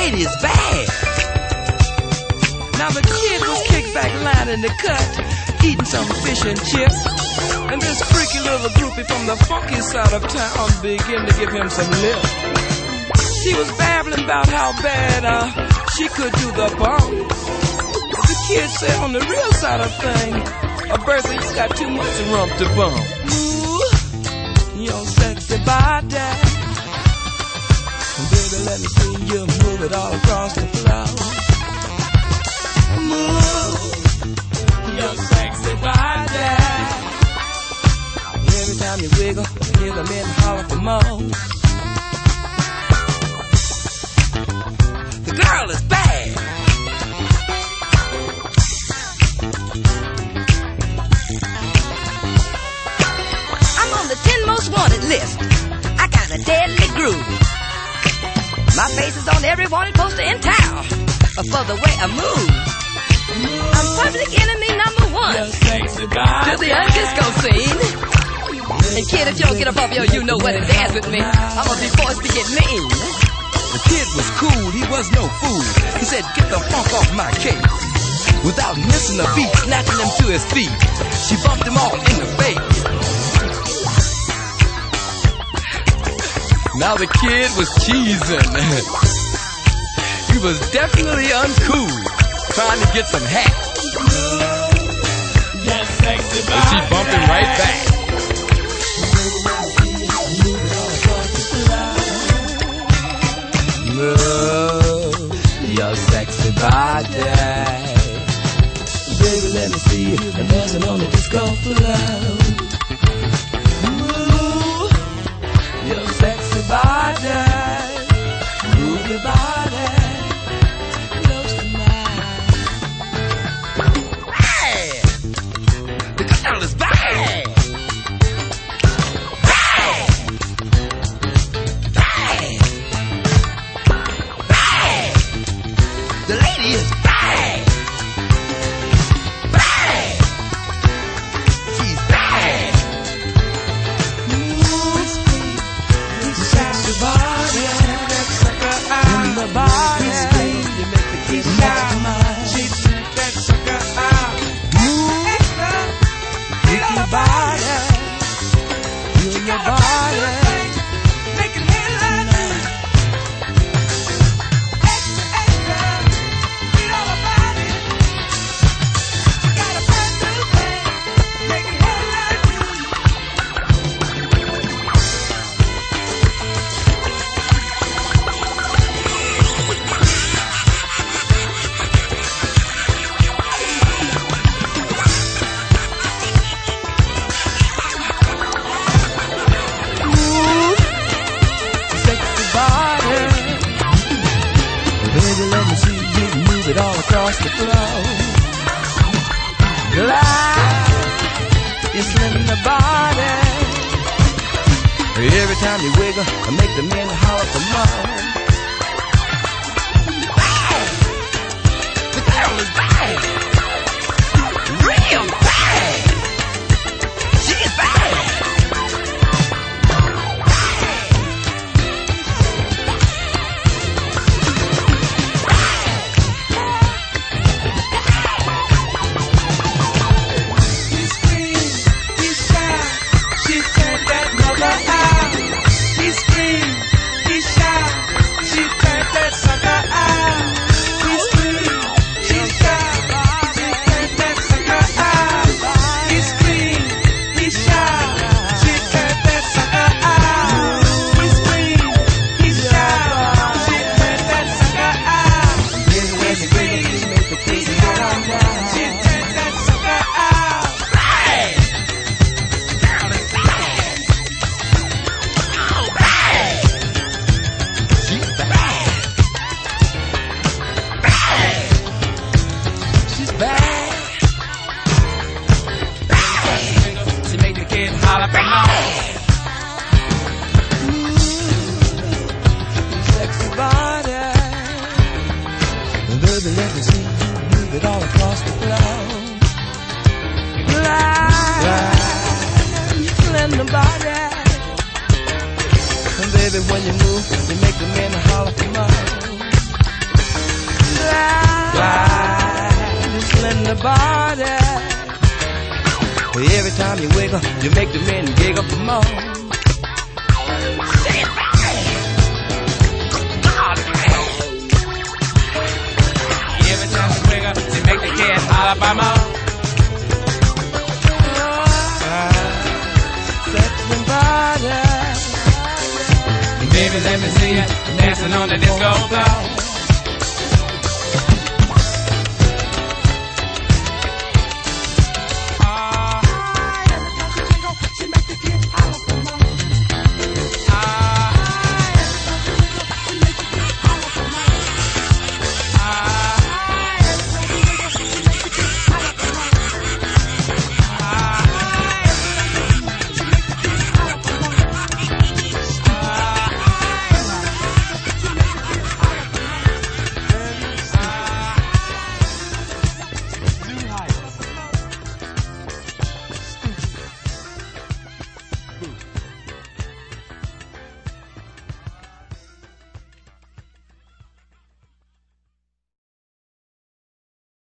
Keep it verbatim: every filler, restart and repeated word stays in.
lady is bad. Now the kid was kicked back lying in the cut, eating some fish and chips. And this freaky little groupie from the funky side of town began to give him some lip. She was babbling about how bad uh, she could do the bump. The kid said on the real side of things, uh, Bertha, you got too much rump to bump. Ooh, your sexy body. Baby, let me see you move it all across the floor. Move your sexy body. Every time you wiggle, you hear the men holler for more. The girl is bad. I'm on the ten most wanted list. I got a deadly groove. My face is on every wanted poster in town for the way I move. I'm public enemy number one to the undisco scene. And kid, if you don't get up off your you know what to dance with me, I'm gonna be forced to get mean. The kid was cool, he was no fool. He said, get the funk off my cake. Without missing a beat, snatching him to his feet, she bumped him all in the face. Now the kid was cheesing. He was definitely uncool, trying to get some hat. And she bumped him right back. Move your sexy body. Baby, let me see you dancing on the disco floor. Move your sexy body. Move your body close to mine. Hey! The girl is bad. The lady is bad. Bad. She's bad. Move the sexy body. In the body. You make the kid shine. She took that sucker out. Move your body. Feel your body. Making headlines. It all across the floor. Glide, you slim in the body. Every time you wiggle, I make the men holler for more. Bad. The girl is bad. Real bad. She's bad. Baby, let me see you move it all across the floor. Glide, glide, you clean the body. And baby, when you move, you make the men holler for more. Slide, slender body. Every time you wiggle, you make the men giggle for more. Every time you wiggle, you make the kids holler for more. Sexy body. Baby, let me see you dancing on the disco floor.